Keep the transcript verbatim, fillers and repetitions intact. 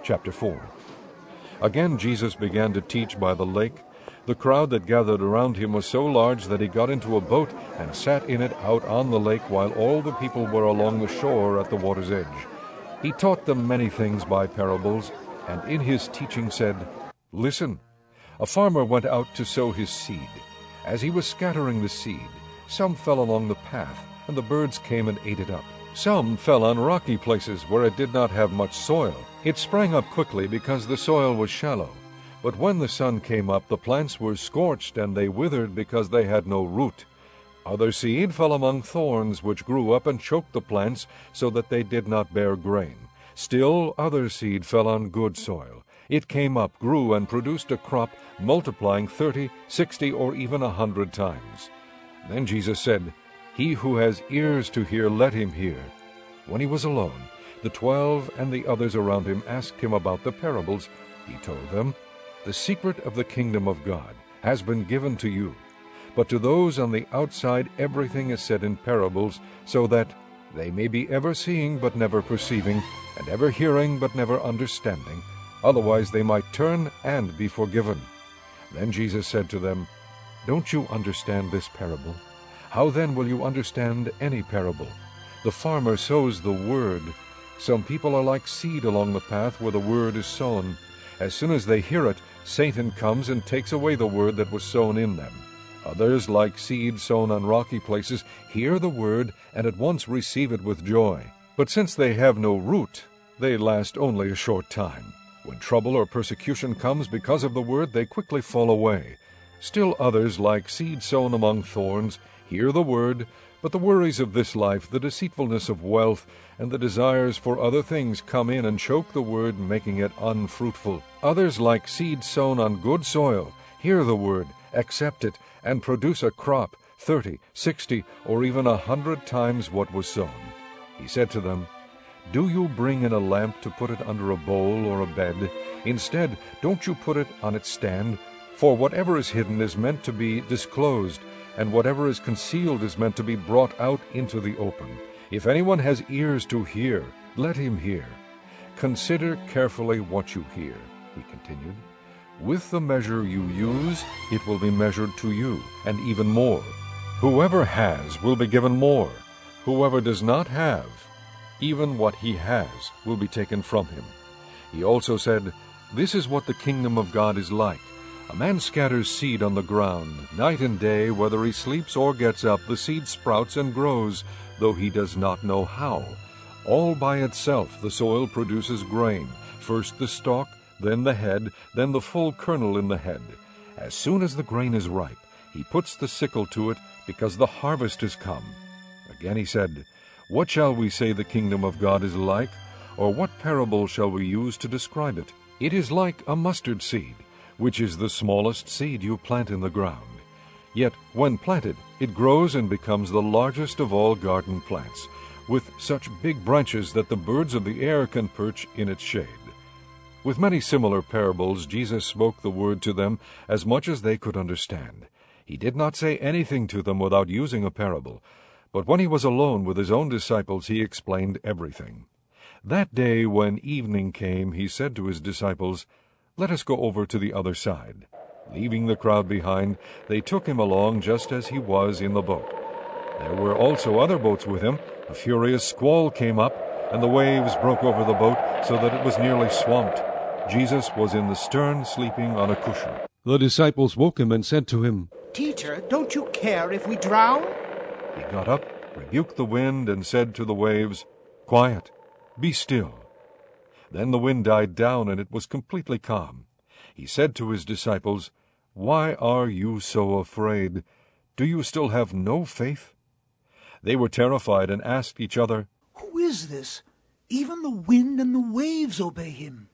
Chapter four. Again Jesus began to teach by the lake. The crowd that gathered around him was so large that he got into a boat and sat in it out on the lake while all the people were along the shore at the water's edge. He taught them many things by parables, and in his teaching said, "Listen, a farmer went out to sow his seed. As he was scattering the seed, some fell along the path, and the birds came and ate it up. Some fell on rocky places where it did not have much soil. It sprang up quickly because the soil was shallow. But when the sun came up, the plants were scorched, and they withered because they had no root. Other seed fell among thorns, which grew up and choked the plants, so that they did not bear grain. Still other seed fell on good soil. It came up, grew, and produced a crop, multiplying thirty, sixty, or even a hundred times." Then Jesus said, "He who has ears to hear, let him hear." When he was alone, the twelve and the others around him asked him about the parables. He told them, "The secret of the kingdom of God has been given to you, but to those on the outside everything is said in parables, so that they may be ever seeing but never perceiving, and ever hearing but never understanding. Otherwise they might turn and be forgiven." Then Jesus said to them, "Don't you understand this parable? How then will you understand any parable? The farmer sows the word. Some people are like seed along the path where the word is sown. As soon as they hear it, Satan comes and takes away the word that was sown in them. Others, like seed sown on rocky places, hear the word and at once receive it with joy. But since they have no root, they last only a short time. When trouble or persecution comes because of the word, they quickly fall away. Still others, like seed sown among thorns, hear the word, but the worries of this life, the deceitfulness of wealth, and the desires for other things come in and choke the word, making it unfruitful. Others, like seed sown on good soil, hear the word, accept it, and produce a crop, thirty, sixty, or even a hundred times what was sown." He said to them, "Do you bring in a lamp to put it under a bowl or a bed? Instead, don't you put it on its stand? For whatever is hidden is meant to be disclosed, and whatever is concealed is meant to be brought out into the open. If anyone has ears to hear, let him hear. Consider carefully what you hear," he continued. "With the measure you use, it will be measured to you, and even more. Whoever has will be given more. Whoever does not have, even what he has will be taken from him." He also said, "This is what the kingdom of God is like. A man scatters seed on the ground. Night and day, whether he sleeps or gets up, the seed sprouts and grows, though he does not know how. All by itself the soil produces grain, first the stalk, then the head, then the full kernel in the head. As soon as the grain is ripe, he puts the sickle to it, because the harvest is come." Again he said, "What shall we say the kingdom of God is like? Or what parable shall we use to describe it? It is like a mustard seed, which is the smallest seed you plant in the ground. Yet when planted, it grows and becomes the largest of all garden plants, with such big branches that the birds of the air can perch in its shade." With many similar parables, Jesus spoke the word to them as much as they could understand. He did not say anything to them without using a parable, but when he was alone with his own disciples, he explained everything. That day when evening came, he said to his disciples, "Let us go over to the other side." Leaving the crowd behind, they took him along just as he was in the boat. There were also other boats with him. A furious squall came up, and the waves broke over the boat so that it was nearly swamped. Jesus was in the stern, sleeping on a cushion. The disciples woke him and said to him, "Teacher, don't you care if we drown?" He got up, rebuked the wind, and said to the waves, "Quiet, be still." Then the wind died down, and it was completely calm. He said to his disciples, "Why are you so afraid? Do you still have no faith?" They were terrified and asked each other, "Who is this? Even the wind and the waves obey him."